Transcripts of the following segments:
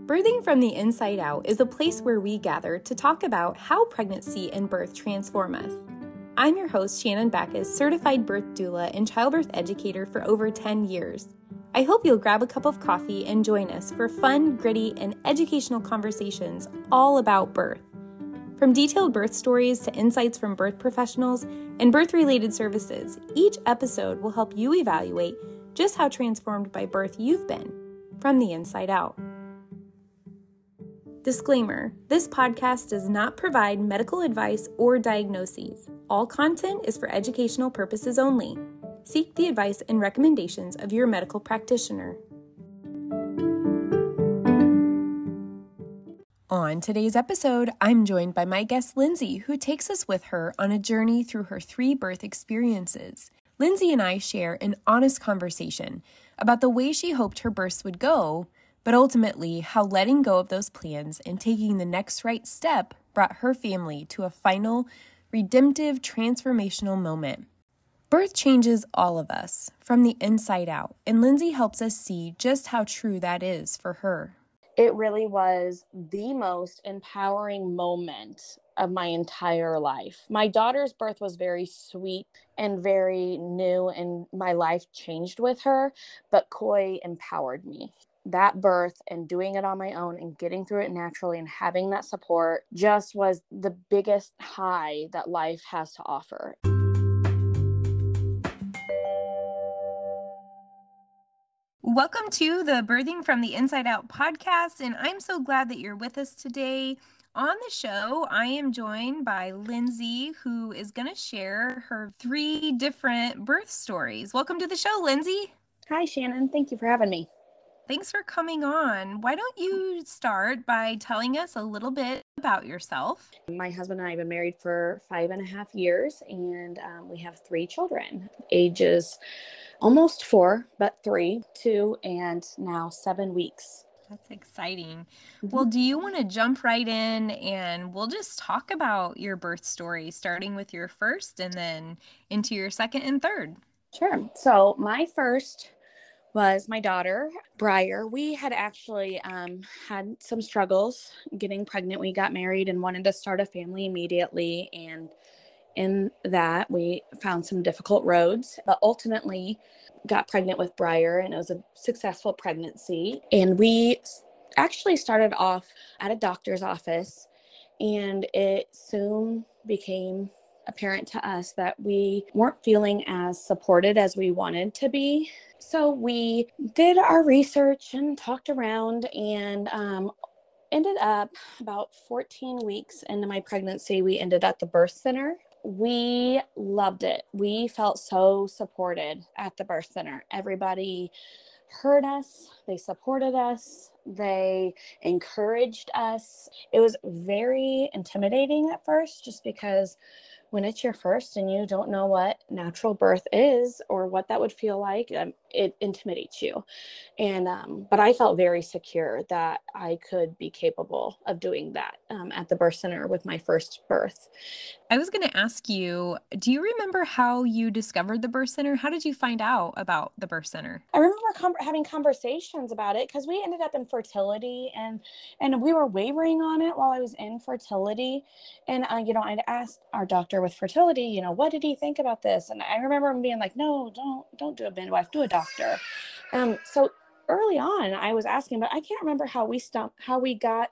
Birthing from the Inside Out is a place where we gather to talk about how pregnancy and birth transform us. I'm your host, Shannon Backus, certified birth doula and childbirth educator for over 10 years. I hope you'll grab a cup of coffee and join us for fun, gritty, and educational conversations all about birth. From detailed birth stories to insights from birth professionals and birth-related services, each episode will help you evaluate just how transformed by birth you've been from the inside out. Disclaimer: this podcast does not provide medical advice or diagnoses. All content is for educational purposes only. Seek the advice and recommendations of your medical practitioner. On today's episode, I'm joined by my guest Lindsay, who takes us with her on a journey through her 3 birth experiences. Lindsay and I share an honest conversation about the way she hoped her births would go, but ultimately how letting go of those plans and taking the next right step brought her family to a final, redemptive, transformational moment. Birth changes all of us from the inside out, and Lindsay helps us see just how true that is for her. It really was the most empowering moment of my entire life. My daughter's birth was very sweet and very new, and my life changed with her, but Koi empowered me. That birth and doing it on my own and getting through it naturally and having that support just was the biggest high that life has to offer. Welcome to the Birthing from the Inside Out podcast, and I'm so glad that you're with us today. On the show, I am joined by Lindsay, who is going to share her 3 different birth stories. Welcome to the show, Lindsay. Hi, Shannon. Thank you for having me. Thanks for coming on. Why don't you start by telling us a little bit about yourself? My husband and I have been married for 5.5 years, and we have 3 children, ages almost 4, but 3, 2, and now 7 weeks. That's exciting. Well, do you want to jump right in and we'll just talk about your birth story, starting with your first and then into your second and third? Sure. So my first was my daughter, Briar. We had actually had some struggles getting pregnant. We got married and wanted to start a family immediately. And in that, we found some difficult roads, but ultimately got pregnant with Briar, and it was a successful pregnancy. And we actually started off at a doctor's office, and it soon became apparent to us that we weren't feeling as supported as we wanted to be. So we did our research and talked around, and ended up about 14 weeks into my pregnancy, we ended at the birth center. We loved it. We felt so supported at the birth center. Everybody heard us. They supported us. They encouraged us. It was very intimidating at first, just because when it's your first and you don't know what natural birth is or what that would feel like, it intimidates you. And but I felt very secure that I could be capable of doing that at the birth center with my first birth. I was going to ask you, do you remember how you discovered the birth center? How did you find out about the birth center? I remember having conversations about it, because we ended up in fertility, and we were wavering on it while I was in fertility. And I'd asked our doctor with fertility, what did he think about this? And I remember him being like, no, don't do a midwife, do a doctor. So early on, I was asking, but I can't remember how we got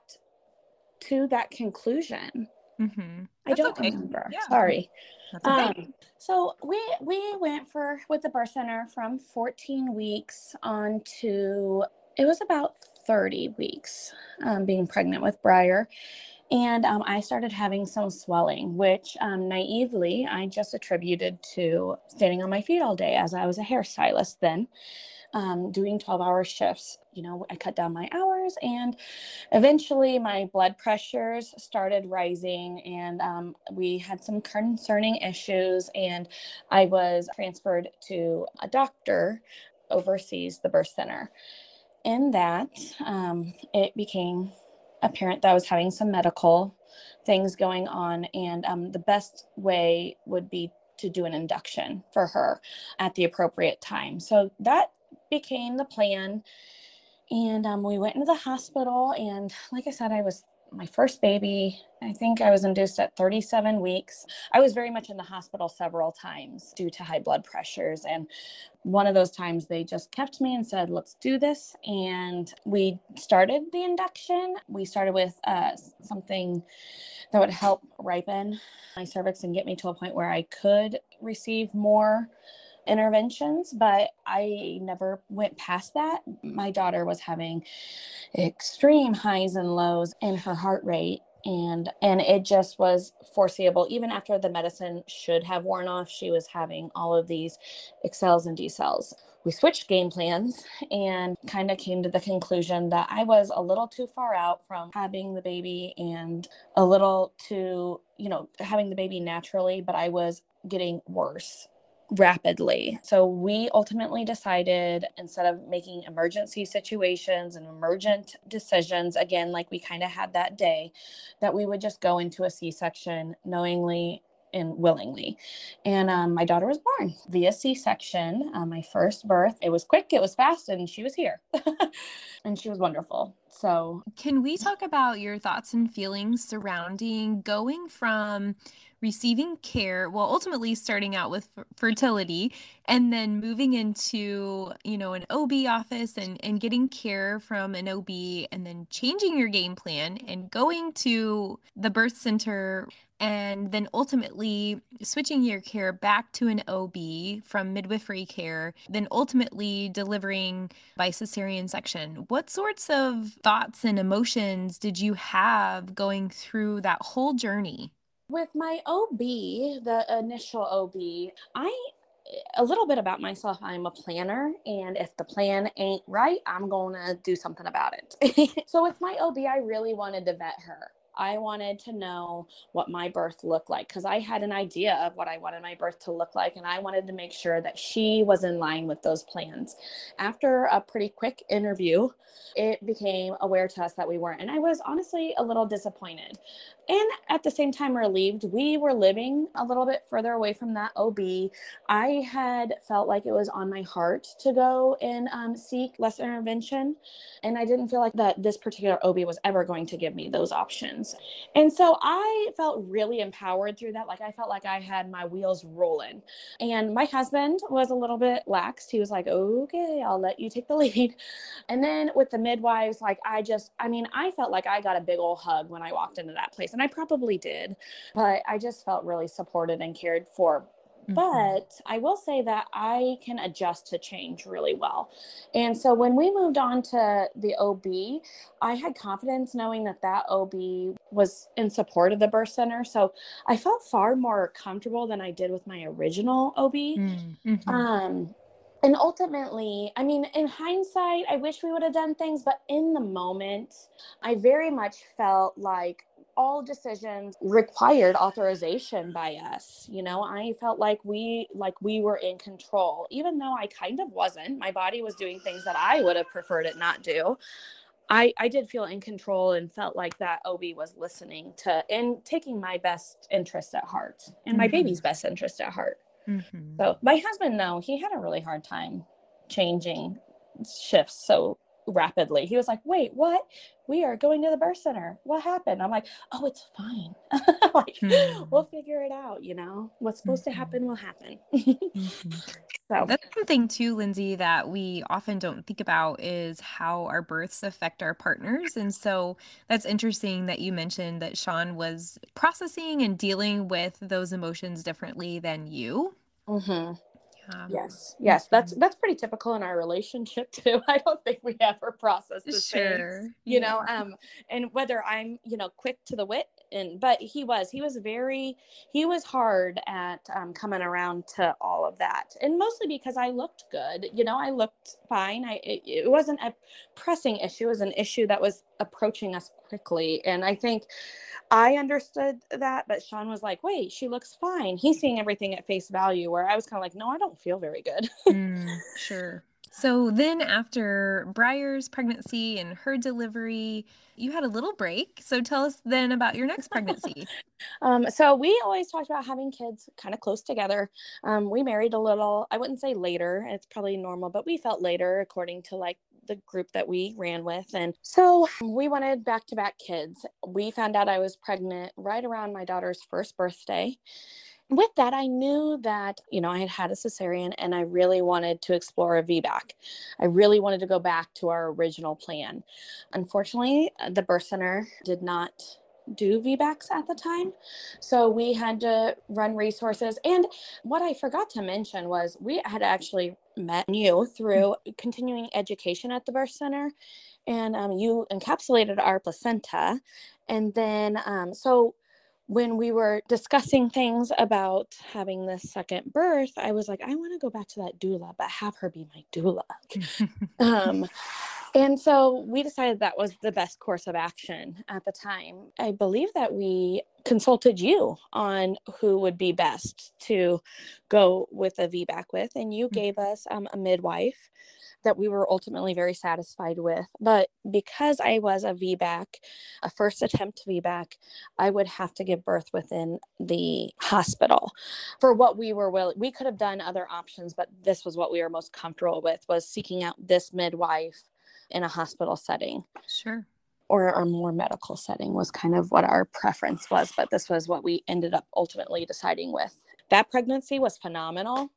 to that conclusion. Mm-hmm. I don't remember. Yeah. Sorry. That's okay. So we went with the birth center from 14 weeks on to, it was about 30 weeks being pregnant with Briar. And I started having some swelling, which naively I just attributed to standing on my feet all day, as I was a hairstylist then, doing 12-hour shifts. I cut down my hours, and eventually my blood pressures started rising, and we had some concerning issues, and I was transferred to a doctor overseas the birth center. In that, it became apparent that I was having some medical things going on, and the best way would be to do an induction for her at the appropriate time. So that became the plan. And we went into the hospital, and like I said, I was my first baby. I think I was induced at 37 weeks. I was very much in the hospital several times due to high blood pressures. And one of those times they just kept me and said, let's do this. And we started the induction. We started with something that would help ripen my cervix and get me to a point where I could receive more interventions, but I never went past that. My daughter was having extreme highs and lows in her heart rate, and it just was foreseeable. Even after the medicine should have worn off, she was having all of these accels and decels. We switched game plans and kind of came to the conclusion that I was a little too far out from having the baby and a little too, having the baby naturally, but I was getting worse rapidly. So we ultimately decided, instead of making emergency situations and emergent decisions, again, like we kind of had that day, that we would just go into a C-section knowingly and willingly. And my daughter was born via C-section, my first birth. It was quick, it was fast, and she was here. And she was wonderful. So can we talk about your thoughts and feelings surrounding going from receiving care, well, ultimately starting out with fertility, and then moving into, an OB office and getting care from an OB, and then changing your game plan and going to the birth center, and then ultimately switching your care back to an OB from midwifery care, then ultimately delivering by cesarean section? What sorts of thoughts and emotions did you have going through that whole journey? with my OB, the initial OB, a little bit about myself, I'm a planner, and if the plan ain't right, I'm going to do something about it. So with my OB, I really wanted to vet her. I wanted to know what my birth looked like, because I had an idea of what I wanted my birth to look like, and I wanted to make sure that she was in line with those plans. After a pretty quick interview, it became aware to us that we weren't, and I was honestly a little disappointed. And at the same time, relieved. We were living a little bit further away from that OB. I had felt like it was on my heart to go and seek less intervention. And I didn't feel like that this particular OB was ever going to give me those options. And so I felt really empowered through that. Like I felt like I had my wheels rolling. And my husband was a little bit laxed. He was like, okay, I'll let you take the lead. And then with the midwives, I felt like I got a big old hug when I walked into that place. And I probably did, but I just felt really supported and cared for. But I will say that I can adjust to change really well. And so when we moved on to the OB, I had confidence knowing that OB was in support of the birth center. So I felt far more comfortable than I did with my original OB. And ultimately, in hindsight, I wish we would have done things, but in the moment, I very much felt like all decisions required authorization by us. I felt like we were in control, even though I kind of wasn't. My body was doing things that I would have preferred it not do. I did feel in control and felt like that OB was listening to and taking my best interest at heart and my baby's best interest at heart. So my husband, though, he had a really hard time changing shifts so rapidly. He was like, wait, what? We are going to the birth center. What happened? I'm like, oh, it's fine. We'll figure it out. What's supposed to happen will happen. So that's something too, Lindsay, that we often don't think about, is how our births affect our partners. And so that's interesting that you mentioned that Sean was processing and dealing with those emotions differently than you. Yes. That's pretty typical in our relationship too. I don't think we ever process the same, and whether I'm, quick to the wit, but he was hard at coming around to all of that. And mostly because I looked good, I looked fine. It wasn't a pressing issue. It was an issue that was approaching us quickly. And I think I understood that, but Sean was like, wait, she looks fine. He's seeing everything at face value, where I was kind of like, no, I don't feel very good. Sure. So then after Briar's pregnancy and her delivery, you had a little break. So tell us then about your next pregnancy. So we always talked about having kids kind of close together. We married a little, I wouldn't say later, it's probably normal, but we felt later according to like the group that we ran with. And so we wanted back-to-back kids. We found out I was pregnant right around my daughter's first birthday. With that, I knew that, I had had a cesarean and I really wanted to explore a VBAC. I really wanted to go back to our original plan. Unfortunately, the birth center did not do VBACs at the time. So we had to run resources. And what I forgot to mention was we had actually met you through continuing education at the birth center. And you encapsulated our placenta. And then, so when we were discussing things about having this second birth, I was like, I want to go back to that doula, but have her be my doula. And so we decided that was the best course of action at the time. I believe that we consulted you on who would be best to go with a VBAC with, and you gave us a midwife that we were ultimately very satisfied with. But because I was a VBAC, a first attempt VBAC, I would have to give birth within the hospital. For what we were willing, we could have done other options, but this was what we were most comfortable with, was seeking out this midwife in a hospital setting. Sure. Or a more medical setting was kind of what our preference was, but this was what we ended up ultimately deciding with. That pregnancy was phenomenal.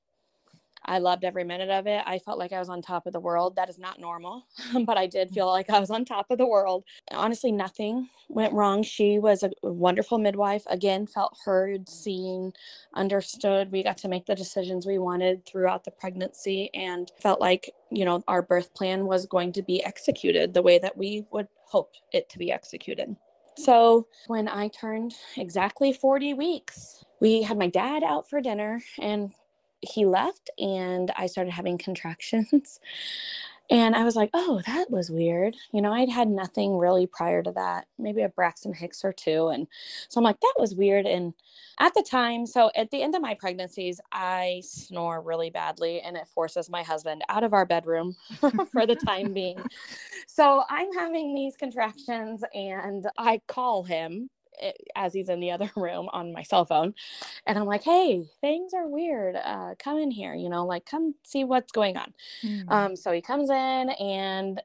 I loved every minute of it. I felt like I was on top of the world. That is not normal, but I did feel like I was on top of the world. Honestly, nothing went wrong. She was a wonderful midwife. Again, felt heard, seen, understood. We got to make the decisions we wanted throughout the pregnancy and felt like, our birth plan was going to be executed the way that we would hope it to be executed. So when I turned exactly 40 weeks, we had my dad out for dinner and he left and I started having contractions. And I was like, oh, that was weird. I'd had nothing really prior to that, maybe a Braxton Hicks or two. And so I'm like, that was weird. And at the time, so at the end of my pregnancies, I snore really badly and it forces my husband out of our bedroom for the time being. So I'm having these contractions and I call him as he's in the other room on my cell phone. And I'm like, hey, things are weird. Come in here, come see what's going on. So he comes in and,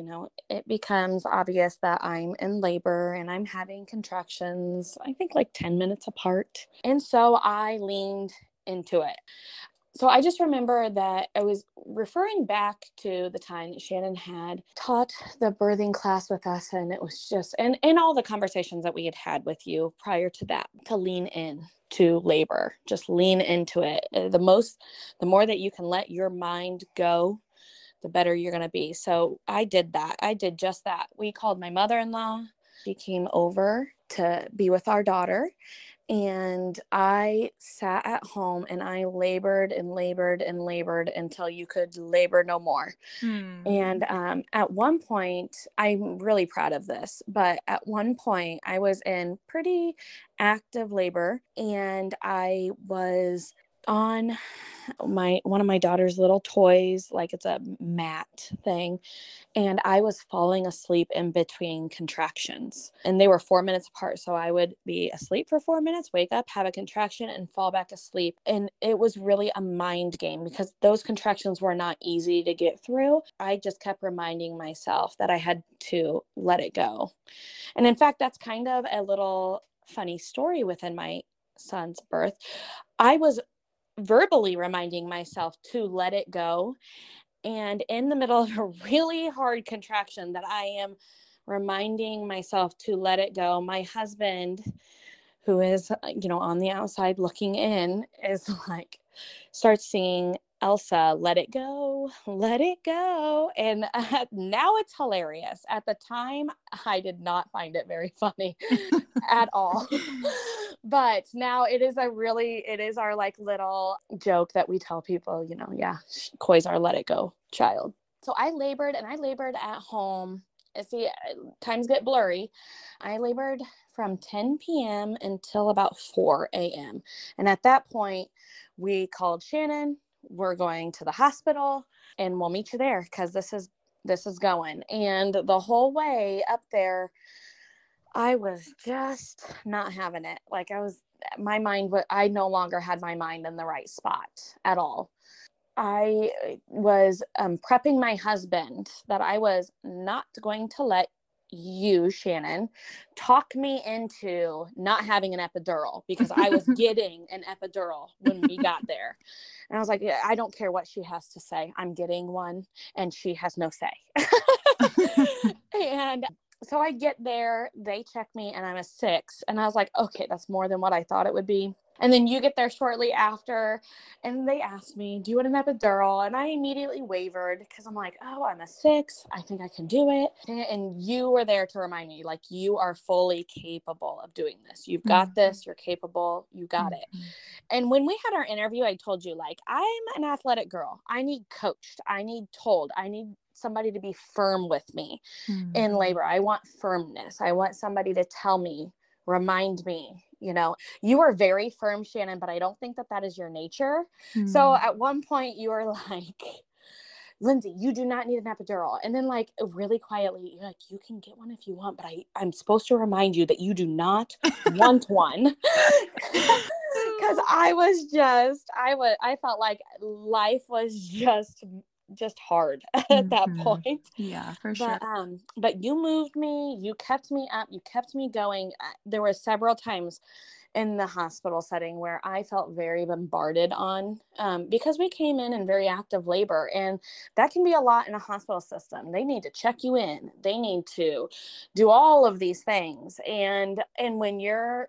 it becomes obvious that I'm in labor and I'm having contractions, I think like 10 minutes apart. And so I leaned into it. So I just remember that I was referring back to the time that Shannon had taught the birthing class with us. And it was just, and all the conversations that we had had with you prior to that, to lean in to labor, just lean into it. The more that you can let your mind go, the better you're going to be. So I did that. I did just that. We called my mother-in-law. She came over to be with our daughter. And I sat at home and I labored and labored and labored until you could labor no more. And at one point, I'm really proud of this, but at one point I was in pretty active labor and I was on one of my daughter's little toys, like it's a mat thing. And I was falling asleep in between contractions and they were 4 minutes apart. So I would be asleep for 4 minutes, wake up, have a contraction and fall back asleep. And it was really a mind game because those contractions were not easy to get through. I just kept reminding myself that I had to let it go. And in fact, that's kind of a little funny story within my son's birth. I was verbally reminding myself to let it go. And in the middle of a really hard contraction that I am reminding myself to let it go, my husband, who is, on the outside looking in, is like, starts seeing Elsa, let it go, let it go. And now it's hilarious. At the time, I did not find it very funny at all. But now it is our like little joke that we tell people, Koi's our let it go child. So I labored at home. See, times get blurry. I labored from 10 p.m. until about 4 a.m. And at that point, we called Shannon. We're going to the hospital and we'll meet you there because this is going. And the whole way up there, I was just not having it. Like I no longer had my mind in the right spot at all. I was prepping my husband that I was not going to let you, Shannon, talk me into not having an epidural because I was getting an epidural when we got there. And I was like, yeah, I don't care what she has to say. I'm getting one and she has no say. And so I get there, they check me and I'm a 6. And I was like, okay, that's more than what I thought it would be. And then you get there shortly after and they asked me, do you want an epidural? And I immediately wavered because I'm like, oh, I'm a 6. I think I can do it. And you were there to remind me, like, you are fully capable of doing this. You've got this. You're capable. You got it. And when we had our interview, I told you, like, I'm an athletic girl. I need coached. I need told. I need somebody to be firm with me in labor. I want firmness. I want somebody to tell me, remind me, you are very firm, Shannon, but I don't think that is your nature. So at one point you were like, Lindsay, you do not need an epidural. And then, like, really quietly, you're like, you can get one if you want, but I'm supposed to remind you that you do not want one. Because I felt like life was just hard at that point. Yeah, for sure. But you moved me, you kept me up, you kept me going. There were several times in the hospital setting where I felt very bombarded on because we came in very active labor, and that can be a lot in a hospital system. They need to check you in. They need to do all of these things. And when you're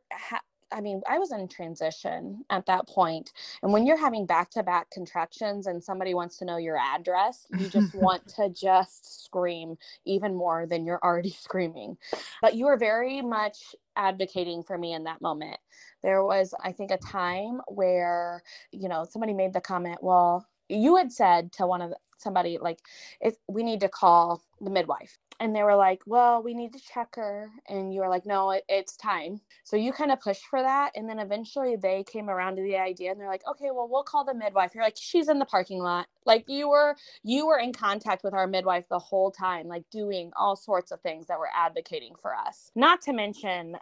I was in transition at that point. And when you're having back-to-back contractions and somebody wants to know your address, you just want to just scream even more than you're already screaming. But you were very much advocating for me in that moment. There was, I think, a time where, somebody made the comment, well, you had said to somebody, like, we need to call the midwife. And they were like, well, we need to check her. And you were like, no, it's time. So you kind of pushed for that. And then eventually they came around to the idea and they're like, okay, well, we'll call the midwife. You're like, she's in the parking lot. Like, you were in contact with our midwife the whole time, like doing all sorts of things that were advocating for us. Not to mention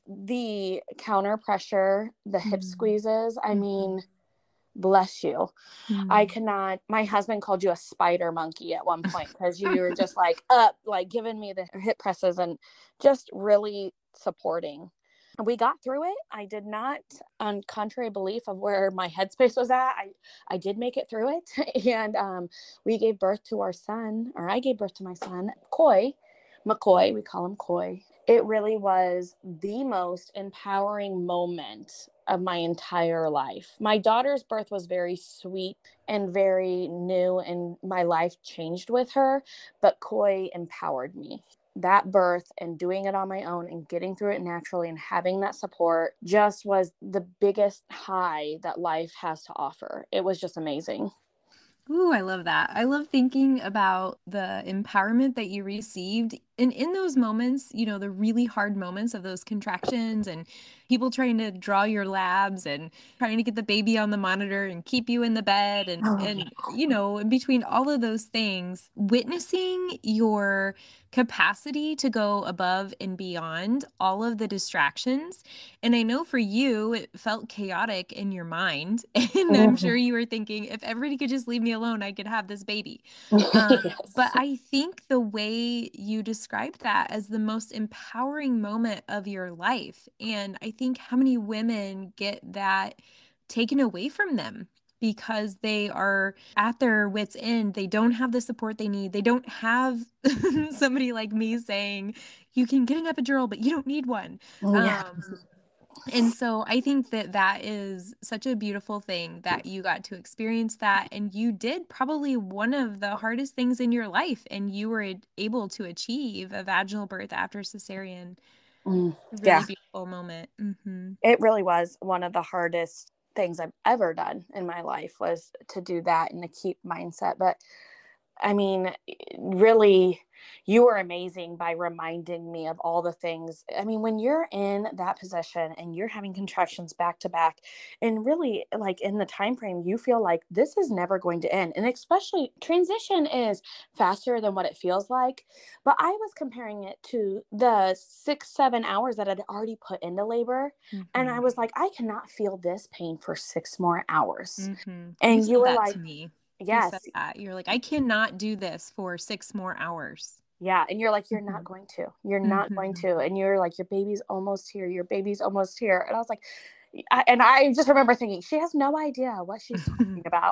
the counter pressure, the hip squeezes. I mean, bless you. I cannot. My husband called you a spider monkey at one point because you were just like up, like giving me the hip presses and just really supporting. We got through it. I did not, on contrary belief of where my headspace was at, I did make it through it. And we gave birth to our son, or I gave birth to my son, McCoy, we call him Coy. It really was the most empowering moment of my entire life. My daughter's birth was very sweet and very new, and my life changed with her, but Coy empowered me. That birth and doing it on my own and getting through it naturally and having that support just was the biggest high that life has to offer. It was just amazing. Ooh, I love that. I love thinking about the empowerment that you received. And in those moments, the really hard moments of those contractions and people trying to draw your labs and trying to get the baby on the monitor and keep you in the bed and in between all of those things, witnessing your capacity to go above and beyond all of the distractions. And I know for you, it felt chaotic in your mind. And I'm sure you were thinking, if everybody could just leave me alone, I could have this baby. Yes. But I think the way you described that as the most empowering moment of your life, and I think how many women get that taken away from them because they are at their wits' end. They don't have the support they need. They don't have somebody like me saying, you can get an epidural, but you don't need one. Yeah. And so I think that is such a beautiful thing that you got to experience that. And you did probably one of the hardest things in your life, and you were able to achieve a vaginal birth after cesarean. Really Yeah. beautiful moment. It really was one of the hardest things I've ever done in my life, was to do that and to keep mindset. But I mean, really, you were amazing by reminding me of all the things. I mean, when you're in that position and you're having contractions back to back, and really, like, in the time frame, you feel like this is never going to end. And especially transition is faster than what it feels like. But I was comparing it to the 6-7 hours that I'd already put into labor. And I was like, I cannot feel this pain for 6 more hours. And you were that like, to me. You said Yes. that. You're like, I cannot do this for 6 more hours. Yeah. And you're like, you're not going to. You're not going to. And you're like, your baby's almost here. Your baby's almost here. And I was like, I just remember thinking, she has no idea what she's talking about.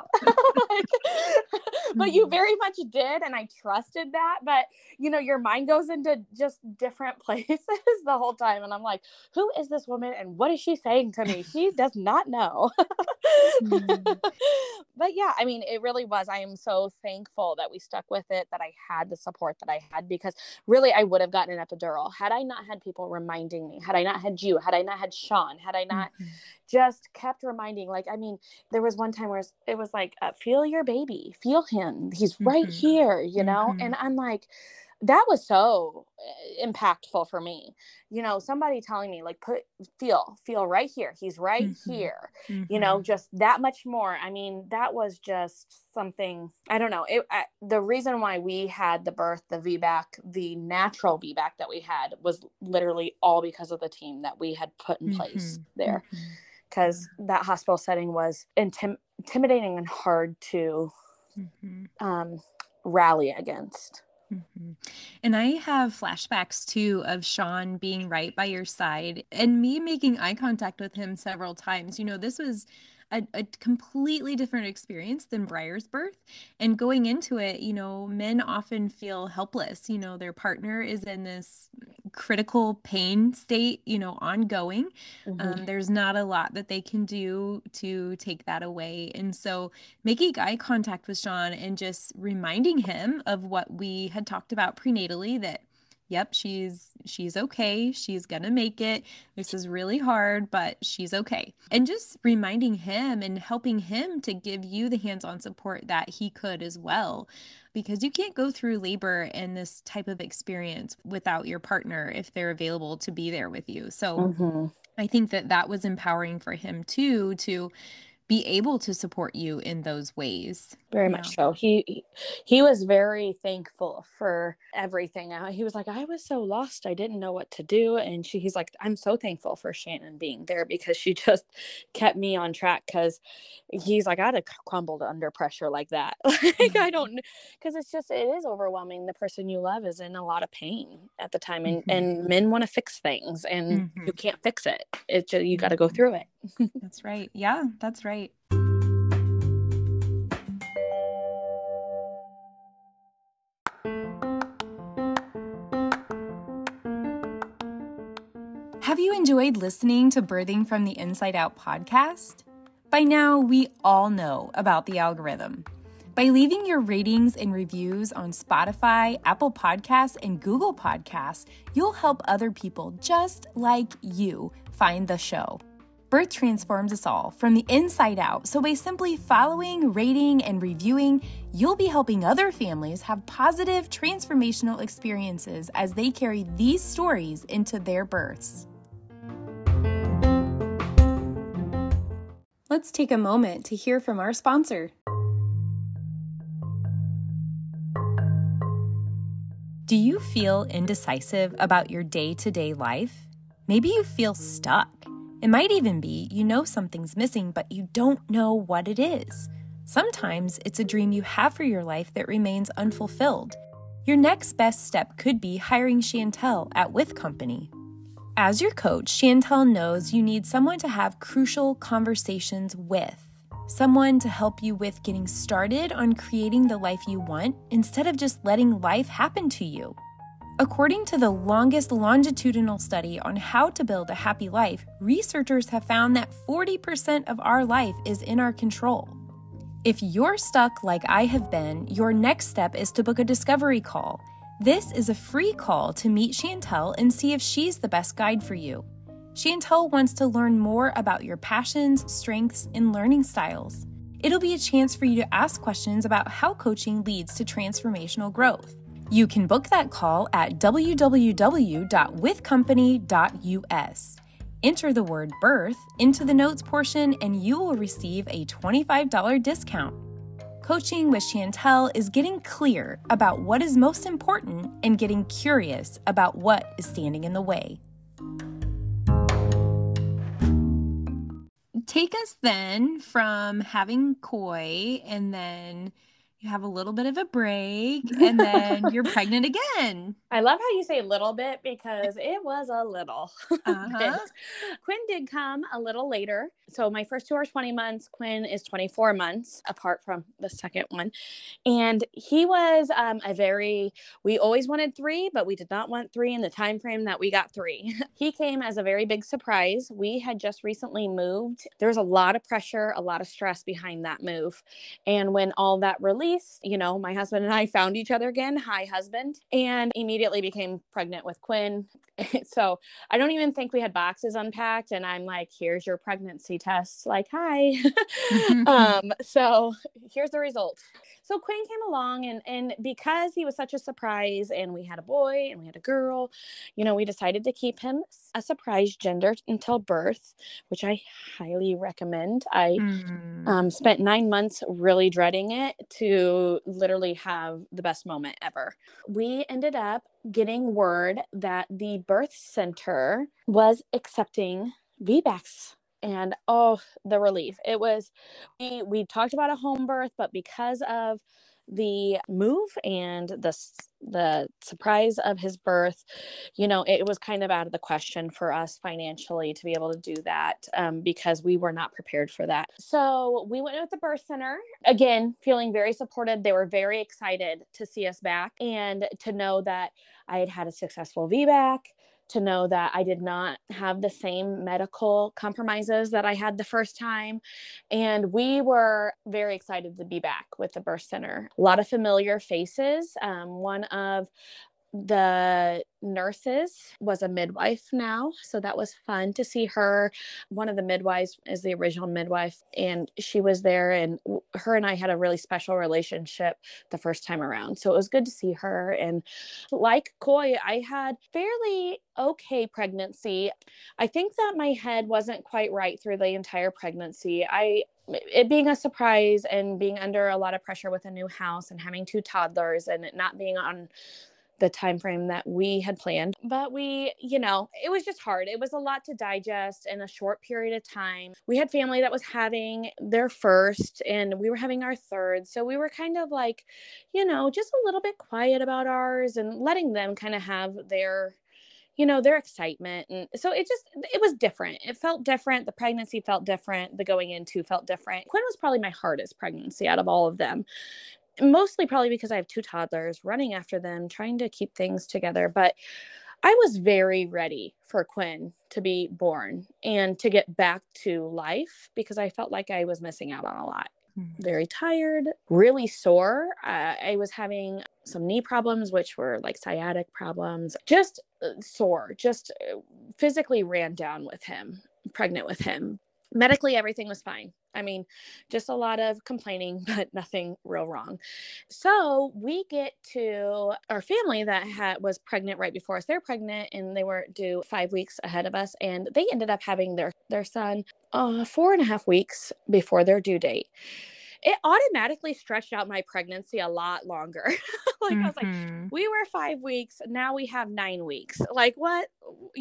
But you very much did. And I trusted that. But, your mind goes into just different places the whole time. And I'm like, who is this woman? And what is she saying to me? She does not know. But yeah, I mean, it really was. I am so thankful that we stuck with it, that I had the support that I had, because really I would have gotten an epidural had I not had people reminding me, had I not had you, had I not had Sean, had I not just kept reminding. Like, I mean, there was one time where it was like, feel your baby, feel him. He's right here, and I'm like, that was so impactful for me. Somebody telling me like, feel right here. He's right here, just that much more. I mean, that was just something, I don't know. The reason why we had the birth, the VBAC, the natural VBAC that we had was literally all because of the team that we had put in place there. Because that hospital setting was intimidating and hard to rally against. And I have flashbacks too of Sean being right by your side and me making eye contact with him several times. This was a completely different experience than Briar's birth. And going into it, men often feel helpless. Their partner is in this critical pain state, ongoing. There's not a lot that they can do to take that away. And so making eye contact with Sean and just reminding him of what we had talked about prenatally, that yep, she's okay. She's gonna make it. This is really hard, but she's okay. And just reminding him and helping him to give you the hands-on support that he could as well. Because you can't go through labor and this type of experience without your partner if they're available to be there with you. So I think that was empowering for him too, to be able to support you in those ways. Very much so. He was very thankful for everything. He was like, I was so lost. I didn't know what to do. And he's like, I'm so thankful for Shannon being there, because she just kept me on track. Because he's like, I'd have crumbled under pressure like that. Like, I don't, because it is overwhelming. The person you love is in a lot of pain at the time. And men want to fix things, and you can't fix it. It's just, you got to go through it. That's right. Yeah, that's right. Have you enjoyed listening to Birthing from the Inside Out podcast? By now, we all know about the algorithm. By leaving your ratings and reviews on Spotify, Apple Podcasts, and Google Podcasts, you'll help other people just like you find the show. Birth transforms us all from the inside out, so by simply following, rating, and reviewing, you'll be helping other families have positive, transformational experiences as they carry these stories into their births. Let's take a moment to hear from our sponsor. Do you feel indecisive about your day-to-day life? Maybe you feel stuck. It might even be you know something's missing, but you don't know what it is. Sometimes it's a dream you have for your life that remains unfulfilled. Your next best step could be hiring Chantel at With Company. As your coach, Chantel knows you need someone to have crucial conversations with. Someone to help you with getting started on creating the life you want instead of just letting life happen to you. According to the longest longitudinal study on how to build a happy life, researchers have found that 40% of our life is in our control. If you're stuck like I have been, your next step is to book a discovery call. This is a free call to meet Chantel and see if she's the best guide for you. Chantel wants to learn more about your passions, strengths, and learning styles. It'll be a chance for you to ask questions about how coaching leads to transformational growth. You can book that call at www.withcompany.us. Enter the word birth into the notes portion and you will receive a $25 discount. Coaching with Chantel is getting clear about what is most important and getting curious about what is standing in the way. take us then from having Coy, and then you have a little bit of a break, and then you're pregnant again. I love how you say little bit because it was a little bit. Quinn did come a little later. So my first two are 20 months. Quinn is 24 months apart from the second one. And he was we always wanted 3, but we did not want 3 in the time frame that we got 3. He came as a very big surprise. We had just recently moved. There was a lot of pressure, a lot of stress behind that move. And when all that released, my husband and I found each other again. Hi, husband. And immediately became pregnant with Quinn. So I don't even think we had boxes unpacked. And I'm like, here's your pregnancy test. Like, hi. So here's the result. So Quinn came along, and because he was such a surprise, and we had a boy and we had a girl, we decided to keep him a surprise gender until birth, which I highly recommend. I spent 9 months really dreading it to literally have the best moment ever. We ended up getting word that the birth center was accepting VBACs. And the relief. It was, we talked about a home birth, but because of the move and the surprise of his birth, it was kind of out of the question for us financially to be able to do that, because we were not prepared for that. So we went with the birth center, again, feeling very supported. They were very excited to see us back and to know that I had a successful VBAC, to know that I did not have the same medical compromises that I had the first time. And we were very excited to be back with the birth center. A lot of familiar faces. One of the nurses was a midwife now, so that was fun to see her. One of the midwives is the original midwife, and she was there, and her and I had a really special relationship the first time around, so it was good to see her. And like Coy, I had fairly okay pregnancy. I think that my head wasn't quite right through the entire pregnancy. It being a surprise and being under a lot of pressure with a new house and having 2 toddlers and it not being on the time frame that we had planned. But it was just hard. It was a lot to digest in a short period of time. We had family that was having their first and we were having our third. So we were kind of like, just a little bit quiet about ours and letting them kind of have their excitement. And so it was different. It felt different. The pregnancy felt different. The going into felt different. Quinn was probably my hardest pregnancy out of all of them. Mostly probably because I have 2 toddlers, running after them, trying to keep things together. But I was very ready for Quinn to be born and to get back to life because I felt like I was missing out on a lot. Very tired, really sore. I was having some knee problems, which were like sciatic problems, just sore, just physically ran down with him, pregnant with him. Medically, everything was fine. I mean, just a lot of complaining, but nothing real wrong. So we get to our family that was pregnant right before us. They're pregnant and they were due 5 weeks ahead of us. And they ended up having their son 4.5 weeks before their due date. It automatically stretched out my pregnancy a lot longer. I was like, we were 5 weeks. Now we have 9 weeks. Like what,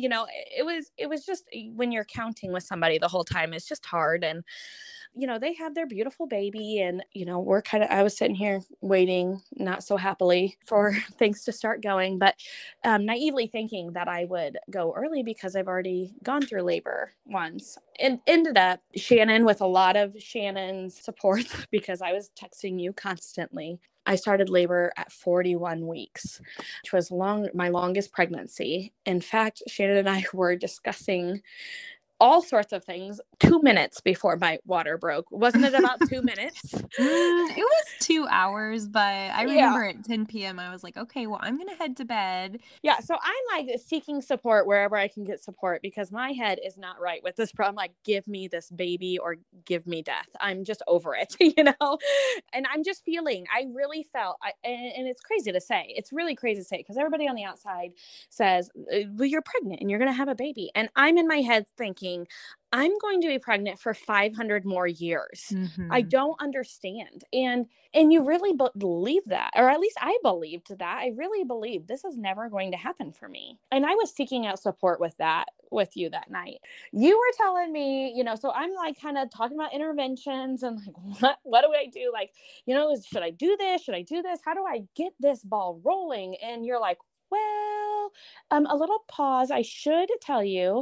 it was just when you're counting with somebody the whole time, it's just hard. And, they have their beautiful baby and, I was sitting here waiting, not so happily for things to start going, but naively thinking that I would go early because I've already gone through labor once. And ended up Shannon with a lot of Shannon's support because I was texting you constantly. I started labor at 41 weeks, which was my longest pregnancy. In fact, Shannon and I were discussing all sorts of things 2 minutes before my water broke. Wasn't it about 2 minutes? It was 2 hours, but I remember at 10 p.m. I was like, okay, well, I'm going to head to bed. Yeah. So I'm like seeking support wherever I can get support because my head is not right with this problem. Like, give me this baby or give me death. I'm just over it, and I'm just feeling, I really felt, and it's crazy to say, it's really crazy to say because everybody on the outside says, well, you're pregnant and you're going to have a baby. And I'm in my head thinking, thinking, I'm going to be pregnant for 500 more years. I Mm-hmm. don't understand. And you really believe that, or at least I believed that. I really believed this is never going to happen for me. And I was seeking out support with that, with you that night. You were telling me, so I'm like kind of talking about interventions and like, what do I do? Like, should I do this? Should I do this? How do I get this ball rolling? And you're like, well, a little pause. I should tell you,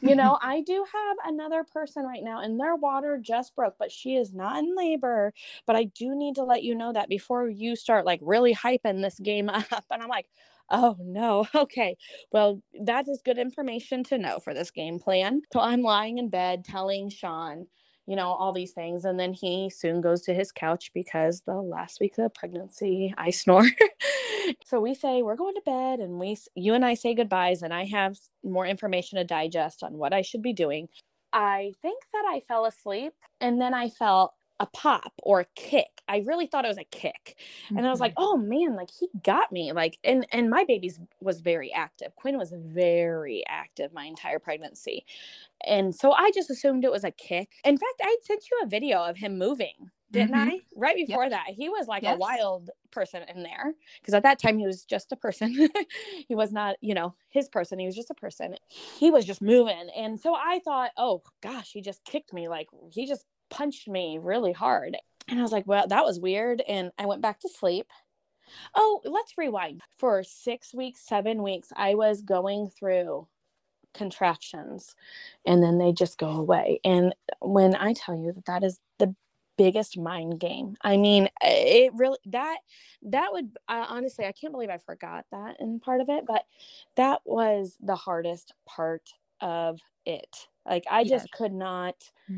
I do have another person right now and their water just broke, but she is not in labor. But I do need to let you know that before you start like really hyping this game up. And I'm like, oh no. Okay. Well, that is good information to know for this game plan. So I'm lying in bed telling Sean, all these things. And then he soon goes to his couch because the last week of pregnancy, I snore. So we say, we're going to bed, and you and I say goodbyes, and I have more information to digest on what I should be doing. I think that I fell asleep, and then I felt a pop or a kick. I really thought it was a kick. And I was like, oh man, like he got me. Like, and my baby's was very active. Quinn was very active my entire pregnancy. And so I just assumed it was a kick. In fact, I sent you a video of him moving, didn't I? Right before that. He was like a wild person in there. Because at that time, he was just a person. He was not, his person. He was just a person. He was just moving. And so I thought, oh, gosh, he just kicked me. Like, he just punched me really hard. And I was like, well, that was weird. And I went back to sleep. Oh, let's rewind. For 6 weeks, 7 weeks, I was going through contractions and then they just go away. And when I tell you that is the biggest mind game, I mean, it really, that would, honestly, I can't believe I forgot that in part of it, but that was the hardest part of it. Like, I just could not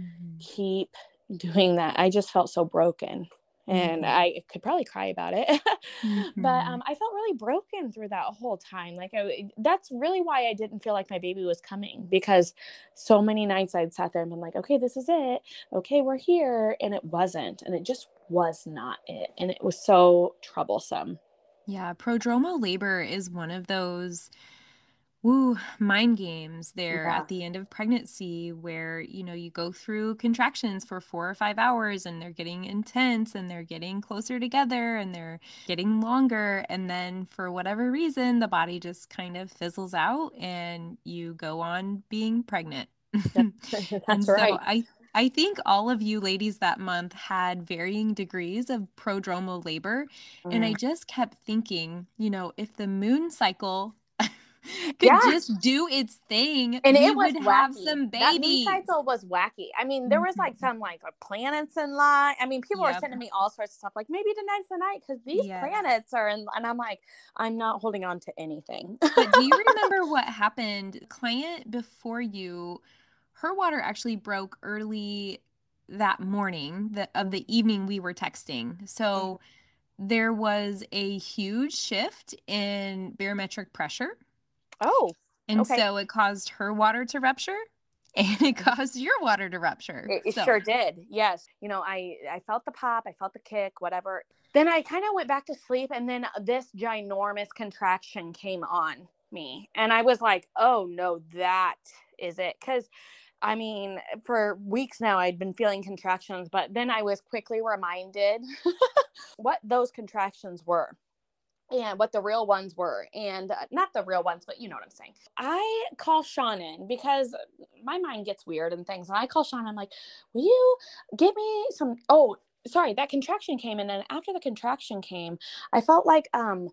keep doing that. I just felt so broken. And I could probably cry about it. But I felt really broken through that whole time. Like, that's really why I didn't feel like my baby was coming, because so many nights I'd sat there and been like, okay, this is it. Okay, we're here. And it wasn't. And it just was not it. And it was so troublesome. Yeah, prodromal labor is one of those mind games there Yeah. at the end of pregnancy where, you go through contractions for 4 or 5 hours and they're getting intense and they're getting closer together and they're getting longer. And then for whatever reason, the body just kind of fizzles out and you go on being pregnant. That's And so right. I think all of you ladies that month had varying degrees of prodromal labor. And I just kept thinking, if the moon cycle could just do its thing, And we it was would have wacky. some That moon babies. cycle was wacky. I mean, there was like some like planets in line. I mean, people were Yep. sending me all sorts of stuff like, maybe tonight's the night because these Yes. planets are in. And I'm like, I'm not holding on to anything. But do you remember what happened? Client before you, her water actually broke early that morning of the evening we were texting. So there was a huge shift in barometric pressure. Oh, And okay. so it caused her water to rupture and it caused your water to rupture. It sure did. Yes. I felt the pop, I felt the kick, whatever. Then I kind of went back to sleep, and then this ginormous contraction came on me. And I was like, oh no, that is it. Because I mean, for weeks now, I'd been feeling contractions, but then I was quickly reminded what those contractions were and what the real ones were. And not the real ones, but you know what I'm saying. I call Sean in because my mind gets weird and things. And I call Sean, I'm like, will you get me some, sorry, that contraction came in. And after the contraction came, I felt like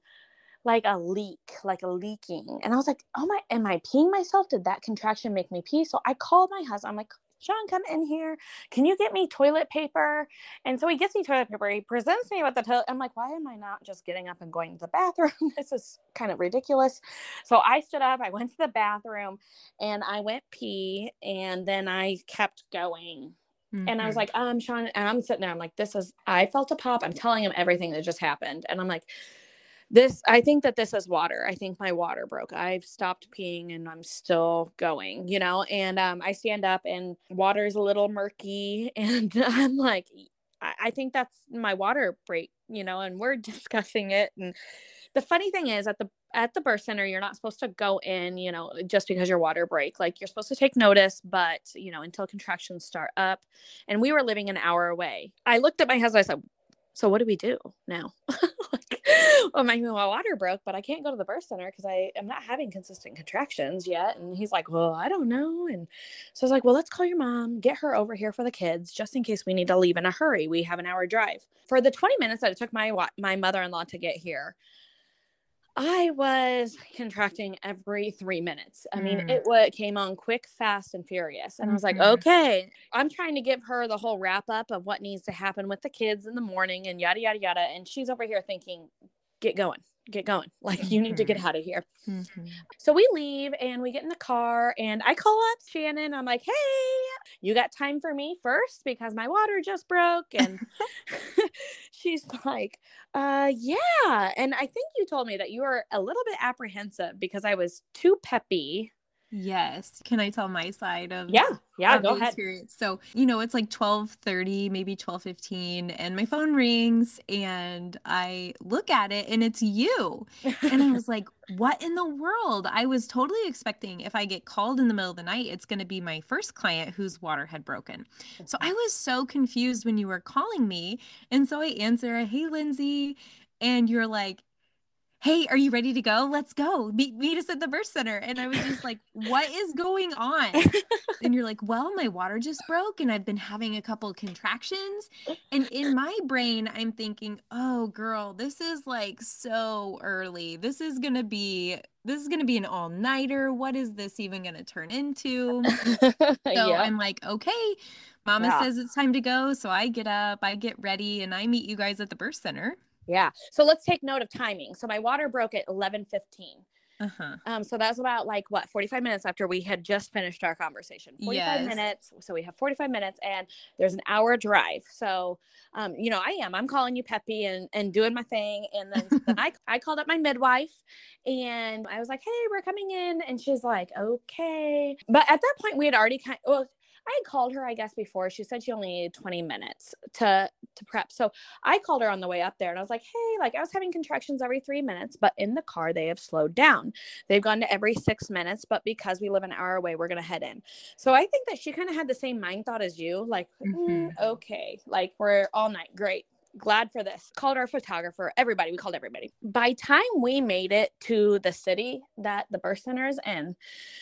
a leak, like a leaking. And I was like, am I peeing myself? Did that contraction make me pee? So I called my husband. I'm like, Sean, come in here. Can you get me toilet paper? And so he gets me toilet paper. He presents me with the toilet. I'm like, why am I not just getting up and going to the bathroom? This is kind of ridiculous. So I stood up, I went to the bathroom, and I went pee, and then I kept going. And I was like, Sean, and I'm sitting there. I'm like, I felt a pop. I'm telling him everything that just happened. And I'm like, I think that this is water. I think my water broke. I've stopped peeing and I'm still going, and I stand up and water is a little murky. And I'm like, I think that's my water break, and we're discussing it. And The funny thing is at the birth center, you're not supposed to go in, just because your water break. Like, you're supposed to take notice, but until contractions start up. And we were living an hour away. I looked at my husband. I said, so what do we do now? Like, well, my water broke, but I can't go to the birth center because I am not having consistent contractions yet. And he's like, well, I don't know. And so I was like, well, let's call your mom, get her over here for the kids, just in case we need to leave in a hurry. We have an hour drive. For the 20 minutes that it took my mother-in-law to get here, I was contracting every 3 minutes. I mean, it came on quick, fast, and furious. And I was like, okay, I'm trying to give her the whole wrap up of what needs to happen with the kids in the morning and yada, yada, yada. And she's over here thinking, get going. Like, you need to get out of here. So we leave and we get in the car and I call up Shannon. I'm like, hey, you got time for me first? Because my water just broke. And she's like, yeah. And I think you told me that you were a little bit apprehensive because I was too peppy. Yes. Can I tell my side of Yeah, of go the ahead. experience? So, it's like 12:30, maybe 12:15, and my phone rings and I look at it and it's you. And I was like, what in the world? I was totally expecting if I get called in the middle of the night, it's going to be my first client whose water had broken. So I was so confused when you were calling me. And so I answer, hey, Lindsay. And you're like, hey, are you ready to go? Let's go. Meet us at the birth center. And I was just like, what is going on? And you're like, well, my water just broke and I've been having a couple contractions. And in my brain, I'm thinking, oh, girl, this is like so early. This is going to be an all-nighter. What is this even going to turn into? So I'm like, okay, Mama says it's time to go. So I get up, I get ready, and I meet you guys at the birth center. Yeah. So let's take note of timing. So my water broke at 11:15. So that's about 45 minutes after we had just finished our conversation. 45 minutes. So we have 45 minutes and there's an hour drive. So, I'm calling you peppy and doing my thing. And then I called up my midwife and I was like, hey, we're coming in. And she's like, okay. But at that point we had already I had called her, I guess, before. She said she only needed 20 minutes to prep. So I called her on the way up there and I was like, hey, I was having contractions every 3 minutes, but in the car, they have slowed down. They've gone to every 6 minutes, but because we live an hour away, we're going to head in. So I think that she kind of had the same mind thought as you, okay, we're all night. Great. Glad for this. Called our photographer, everybody. We called everybody. By time we made it to the city that the birth center is in,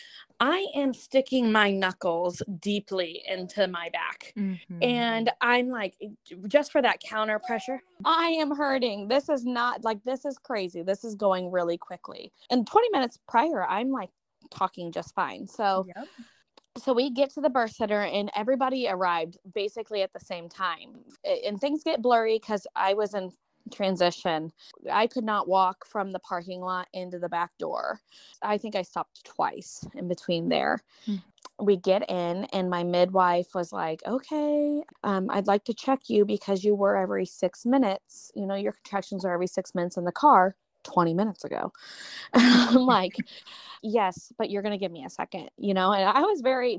I am sticking my knuckles deeply into my back. And I'm like, just for that counter pressure, I am hurting. This is not this is crazy. This is going really quickly. And 20 minutes prior, I'm talking just fine. So, So we get to the birth center and everybody arrived basically at the same time. And things get blurry because I was in transition. I could not walk from the parking lot into the back door. I think I stopped twice in between there. We get in and my midwife was like, okay, I'd like to check you because you were every 6 minutes. Your contractions are every 6 minutes in the car 20 minutes ago. I'm like, yes, but you're going to give me a second, and I was very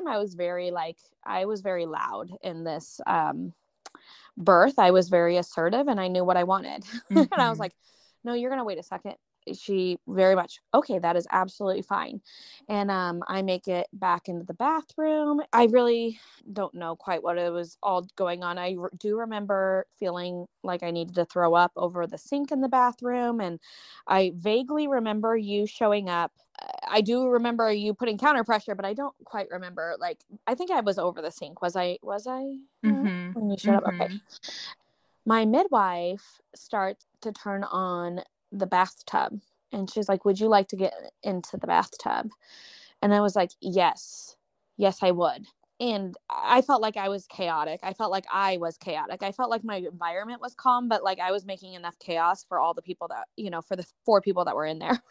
loud in this, birth. I was very assertive and I knew what I wanted. And I was like, no, you're going to wait a second. She very much, okay, that is absolutely fine. And I make it back into the bathroom. I really don't know quite what it was all going on. I do remember feeling like I needed to throw up over the sink in the bathroom. And I vaguely remember you showing up. I do remember you putting counter pressure, but I don't quite remember. I think I was over the sink. Was I? When you showed up? Okay. My midwife starts to turn on the bathtub and she's like, would you like to get into the bathtub? And I was like, yes, I would. And I felt like I was chaotic. I felt like my environment was calm, but I was making enough chaos for all the people that, for the 4 people that were in there.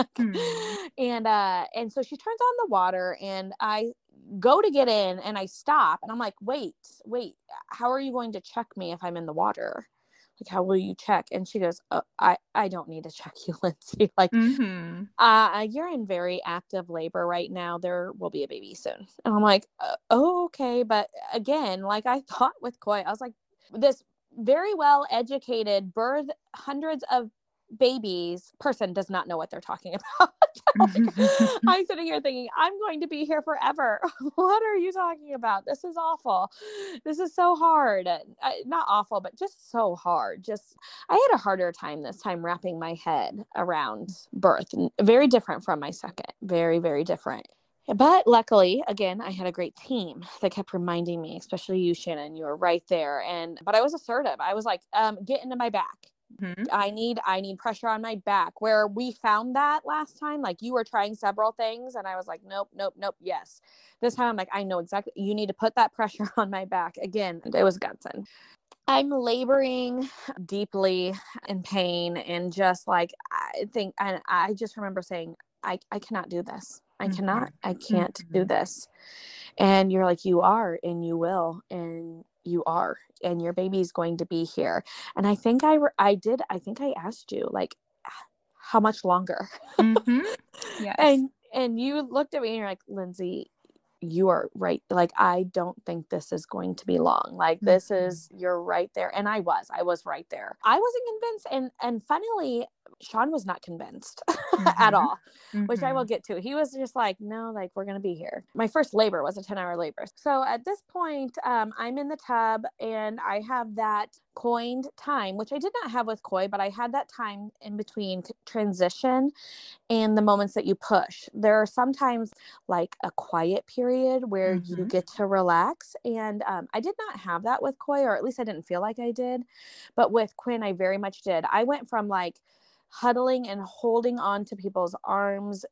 And so she turns on the water and I go to get in and I stop and I'm like, wait, how are you going to check me if I'm in the water? How will you check? And she goes, oh, I don't need to check you, Lindsay. You're in very active labor right now. There will be a baby soon. And I'm like, oh, okay. But again, I thought with Coy, I was like, this very well educated hundreds of babies, person does not know what they're talking about. I'm sitting here thinking, I'm going to be here forever. What are you talking about? This is awful. This is so hard. Not awful, but just so hard. I had a harder time this time wrapping my head around birth. Very different from my second. Very, very different. But luckily, again, I had a great team that kept reminding me, especially you, Shannon, you were right there. But I was assertive. I was like, get into my back. Mm-hmm. I need pressure on my back, where we found that last time. Like, you were trying several things and I was like, nope. Yes. This time I'm like, I know exactly. You need to put that pressure on my back. Again, it was Gunson. I'm laboring deeply in pain, and just like, and I just remember saying, I cannot do this. I can't do this. And you're like, you are, and you will, and you are, and your baby's going to be here. And I think I asked you, like, how much longer? Mm-hmm. Yes. And you looked at me and you're like, Lindsay, you are right. Like, I don't think this is going to be long. Like, you're right there. And I was right there. I wasn't convinced. And funnily, Sean was not convinced at all, which I will get to. He was just like, no, like, we're going to be here. My first labor was a 10-hour labor. So at this point, I'm in the tub and I have that coined time, which I did not have with Coy, but I had that time in between transition and the moments that you push. There are sometimes like a quiet period where you get to relax. And I did not have that with Coy, or at least I didn't feel like I did. But with Quinn, I very much did. I went from like huddling and holding on to people's arms,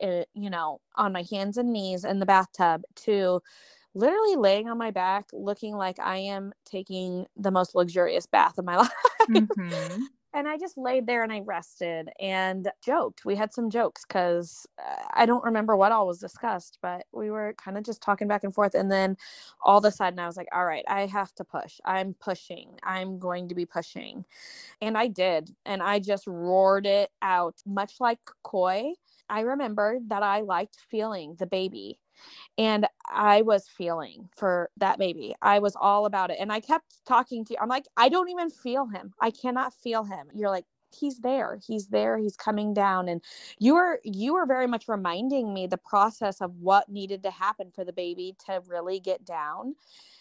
on my hands and knees in the bathtub, to literally laying on my back, looking like I am taking the most luxurious bath of my life. And I just laid there and I rested and joked. We had some jokes because I don't remember what all was discussed, but we were kind of just talking back and forth. And then all of a sudden I was like, all right, I have to push. I'm pushing. I'm going to be pushing. And I did. And I just roared it out, much like Coy. I remember that I liked feeling the baby. And I was feeling for that baby. I was all about it. And I kept talking to you. I'm like, I don't even feel him. I cannot feel him. You're like, he's there. He's there. He's coming down. And you were very much reminding me the process of what needed to happen for the baby to really get down,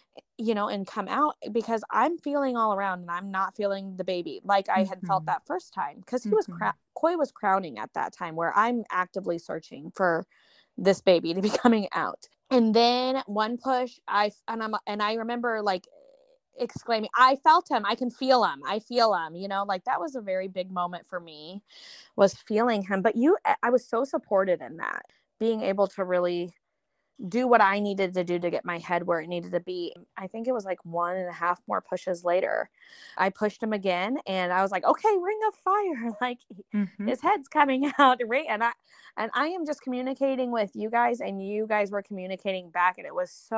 and come out, because I'm feeling all around and I'm not feeling the baby like I had felt that first time, because Coy was crowning at that time, where I'm actively searching for this baby to be coming out. And then one push, I remember like exclaiming, I felt him. I can feel him. I feel him, like that was a very big moment for me, was feeling him. But I was so supported in that, being able to really do what I needed to do to get my head where it needed to be. I think it was like 1.5 more pushes later, I pushed him again, and I was like, okay, ring of fire. Like, his head's coming out. Right. And I am just communicating with you guys, and you guys were communicating back. And it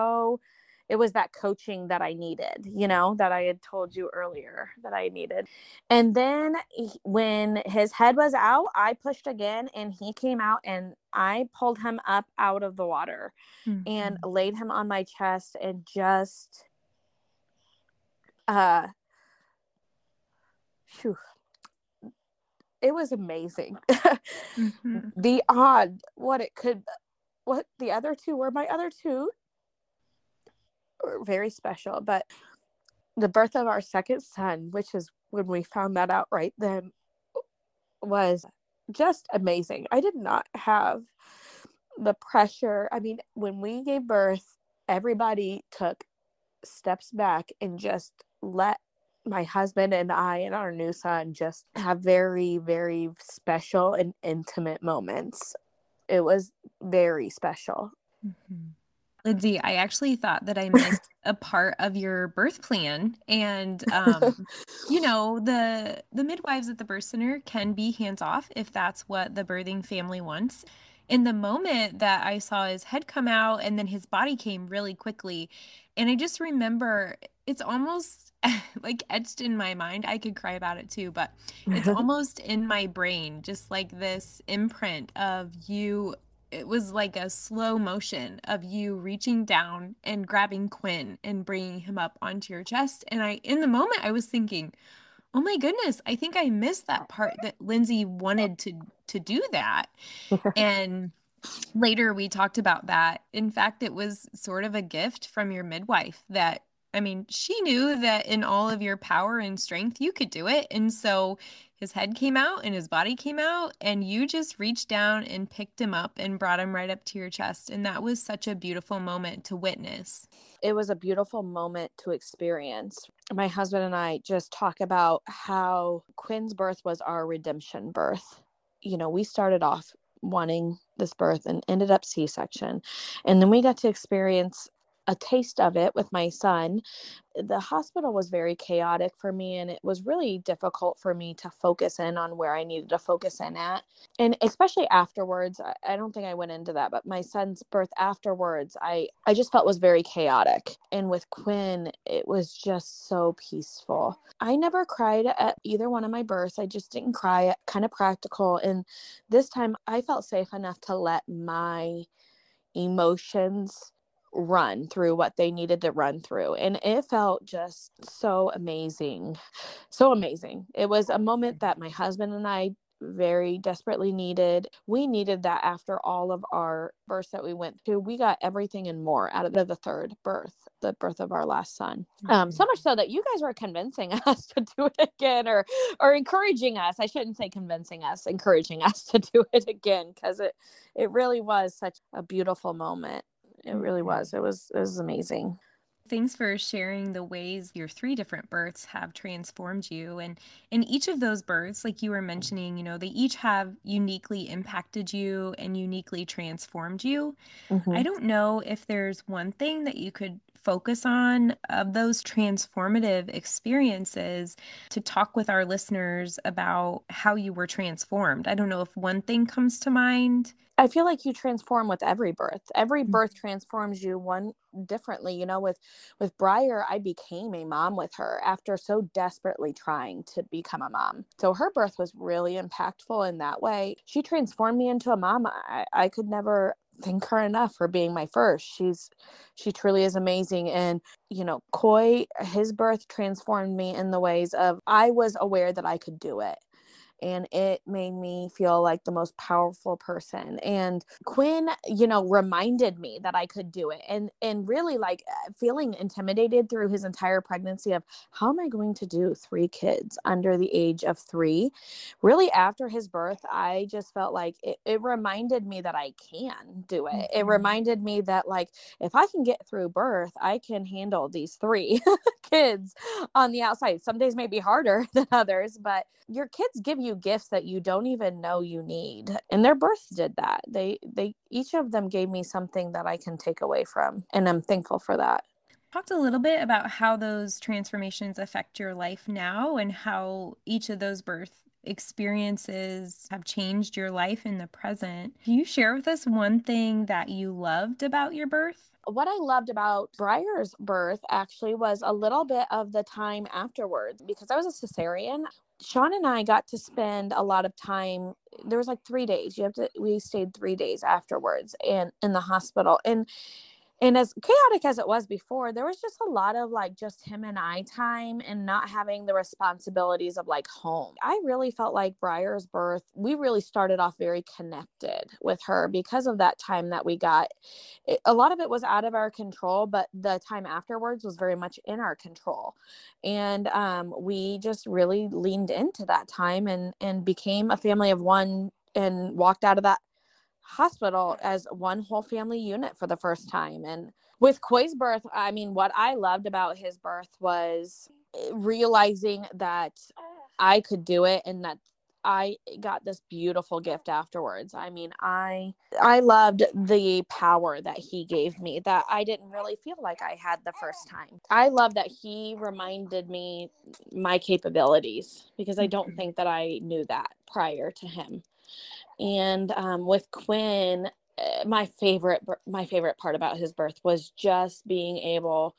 was that coaching that I needed, that I had told you earlier that I needed. And then when his head was out, I pushed again, and he came out, and I pulled him up out of the water and laid him on my chest, and just, it was amazing. Beyond what the other two were. My other two were very special, but the birth of our second son, which is when we found that out right then, was just amazing. I did not have the pressure. I mean, when we gave birth, everybody took steps back and just let my husband and I and our new son just have very, very special and intimate moments. It was very special. Lindsay, I actually thought that I missed a part of your birth plan. And, the midwives at the birth center can be hands off if that's what the birthing family wants. In the moment that I saw his head come out and then his body came really quickly, and I just remember it's almost like etched in my mind. I could cry about it too, but it's almost in my brain, just like this imprint of you. It was like a slow motion of you reaching down and grabbing Quinn and bringing him up onto your chest. And in the moment, I was thinking, Oh my goodness. I think I missed that part that Lindsay wanted to do that. And later we talked about that. In fact, it was sort of a gift from your midwife that, I mean, she knew that in all of your power and strength, you could do it. And so his head came out and his body came out, and you just reached down and picked him up and brought him right up to your chest. And that was such a beautiful moment to witness. It was a beautiful moment to experience. My husband and I just talk about how Quinn's birth was our redemption birth. You know, we started off wanting this birth and ended up C-section. And then we got to experience a taste of it with my son. The hospital was very chaotic for me, and it was really difficult for me to focus in on where I needed to focus in at. And especially afterwards, I don't think I went into that, but my son's birth afterwards, I just felt was very chaotic. And with Quinn, it was just so peaceful. I never cried at either one of my births. I just didn't cry, kind of practical. And this time I felt safe enough to let my emotions run through what they needed to run through. And it felt just so amazing. So amazing. It was a moment that my husband and I very desperately needed. We needed that after all of our births that we went through. We got everything and more out of the third birth, the birth of our last son. So much so that you guys were convincing us to do it again, or encouraging us. I shouldn't say convincing us, encouraging us to do it again, because it really was such a beautiful moment. It really was. It was amazing. Thanks for sharing the ways your three different births have transformed you. And in each of those births, like you were mentioning, they each have uniquely impacted you and uniquely transformed you. I don't know if there's one thing that you could focus on of those transformative experiences to talk with our listeners about how you were transformed. I don't know if one thing comes to mind. I feel like you transform with every birth. Every birth transforms you one differently. With Briar, I became a mom with her after so desperately trying to become a mom. So her birth was really impactful in that way. She transformed me into a mom. I could never thank her enough for being my first. She truly is amazing. And Coy, his birth transformed me in the ways of, I was aware that I could do it, and it made me feel like the most powerful person. And Quinn, reminded me that I could do it, and really feeling intimidated through his entire pregnancy of, how am I going to do 3 kids under the age of 3? Really, after his birth, I just felt like it reminded me that I can do it. It reminded me that, if I can get through birth, I can handle these 3 kids on the outside. Some days may be harder than others, but your kids give you gifts that you don't even know you need. And their births did that. They each of them gave me something that I can take away from, and I'm thankful for that. Talked a little bit about how those transformations affect your life now and how each of those birth experiences have changed your life in the present. Can you share with us one thing that you loved about your birth? What I loved about Briar's birth actually was a little bit of the time afterwards, because I was a cesarean. Sean and I got to spend a lot of time. There was 3 days. We stayed 3 days afterwards and in the hospital. And as chaotic as it was before, there was just a lot of just him and I time, and not having the responsibilities of home. I really felt like Briar's birth, we really started off very connected with her because of that time that we got. A lot of it was out of our control, but the time afterwards was very much in our control. And we just really leaned into that time and became a family of one, and walked out of that hospital as one whole family unit for the first time. And with Coy's birth, I mean, what I loved about his birth was realizing that I could do it, and that I got this beautiful gift afterwards. I mean, I loved the power that he gave me that I didn't really feel like I had the first time. I love that he reminded me my capabilities, because I don't think that I knew that prior to him. And with Quinn, my favorite part about his birth was just being able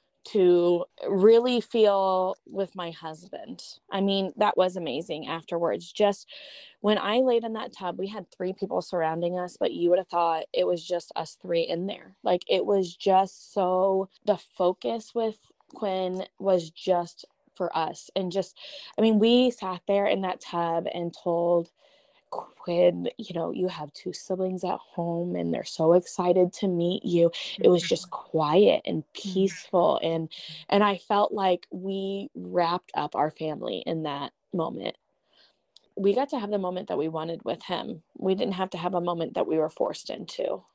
to really feel with my husband. I mean, that was amazing afterwards. Just when I laid in that tub, we had 3 people surrounding us, but you would have thought it was just us 3 in there. It was just so, the focus with Quinn was just for us. And just, I mean, we sat there in that tub and told Quinn, you have 2 siblings at home and they're so excited to meet you. It was just quiet and peaceful. And I felt like we wrapped up our family in that moment. We got to have the moment that we wanted with him. We didn't have to have a moment that we were forced into,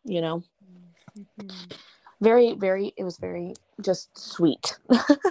Very, very, it was very just sweet.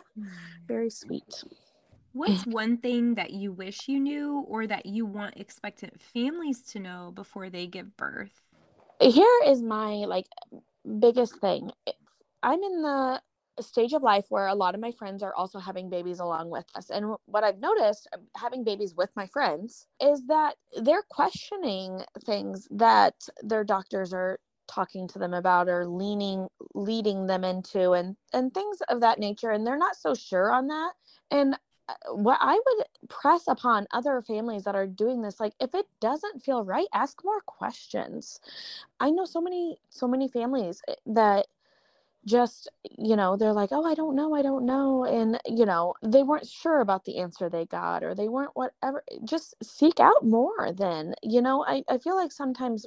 Very sweet. What's one thing that you wish you knew or that you want expectant families to know before they give birth? Here is my biggest thing. I'm in the stage of life where a lot of my friends are also having babies along with us. And what I've noticed having babies with my friends is that they're questioning things that their doctors are talking to them about or leading them into and things of that nature. And they're not so sure on that. And what I would press upon other families that are doing this, if it doesn't feel right, ask more questions. I know so many families that just, they're like, oh, I don't know. And, they weren't sure about the answer they got, or they weren't whatever. Just seek out more then, I feel like sometimes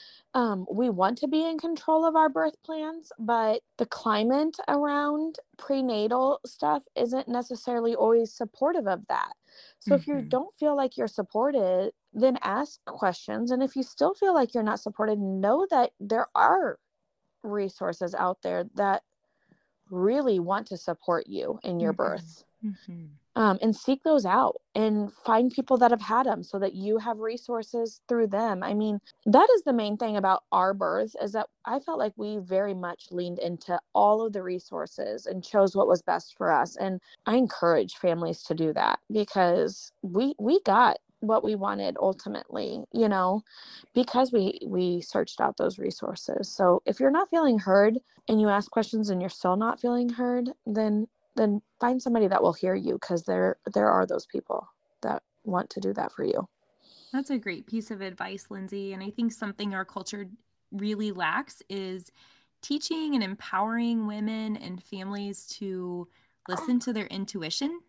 we want to be in control of our birth plans, but the climate around prenatal stuff isn't necessarily always supportive of that. So if you don't feel like you're supported, then ask questions. And if you still feel like you're not supported, know that there are resources out there that really want to support you in your birth. And seek those out and find people that have had them so that you have resources through them. I mean, that is the main thing about our births, is that I felt like we very much leaned into all of the resources and chose what was best for us. And I encourage families to do that, because we got what we wanted ultimately, because we searched out those resources. So if you're not feeling heard and you ask questions and you're still not feeling heard, then find somebody that will hear you, because there are those people that want to do that for you. That's a great piece of advice, Lindsay. And I think something our culture really lacks is teaching and empowering women and families to listen to their intuition.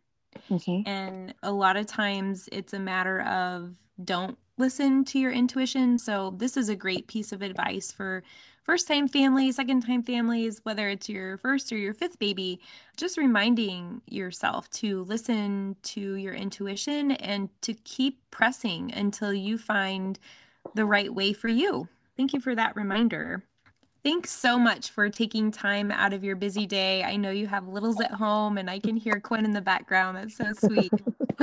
And a lot of times it's a matter of don't listen to your intuition. So this is a great piece of advice for first-time families, second-time families, whether it's your first or your fifth baby, just reminding yourself to listen to your intuition and to keep pressing until you find the right way for you. Thank you for that reminder. Thanks so much for taking time out of your busy day. I know you have littles at home, and I can hear Quinn in the background. That's so sweet.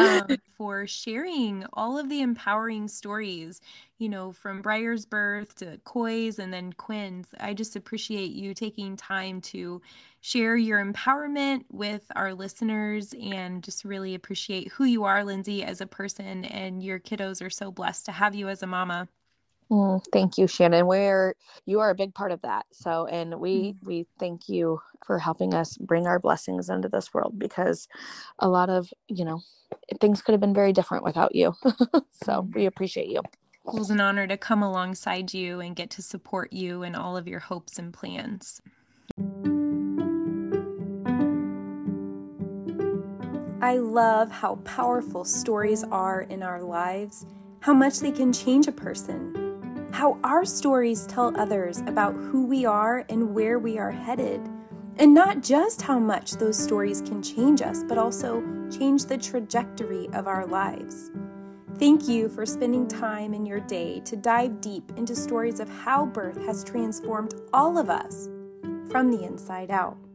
For sharing all of the empowering stories, from Briar's birth to Coy's and then Quinn's. I just appreciate you taking time to share your empowerment with our listeners, and just really appreciate who you are, Lindsay, as a person, and your kiddos are so blessed to have you as a mama. Thank you, Shannon. You are a big part of that. So, and we thank you for helping us bring our blessings into this world, because a lot of, things could have been very different without you. So we appreciate you. It was an honor to come alongside you and get to support you in all of your hopes and plans. I love how powerful stories are in our lives, how much they can change a person, how our stories tell others about who we are and where we are headed, and not just how much those stories can change us, but also change the trajectory of our lives. Thank you for spending time in your day to dive deep into stories of how birth has transformed all of us from the inside out.